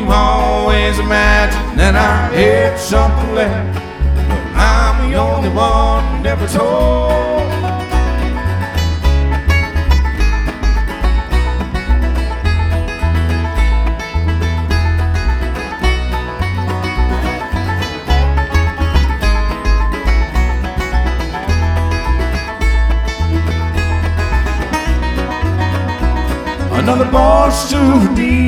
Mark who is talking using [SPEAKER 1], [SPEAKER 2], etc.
[SPEAKER 1] always imagining that I had something left, but I'm the only one who never told. Another ball souvenir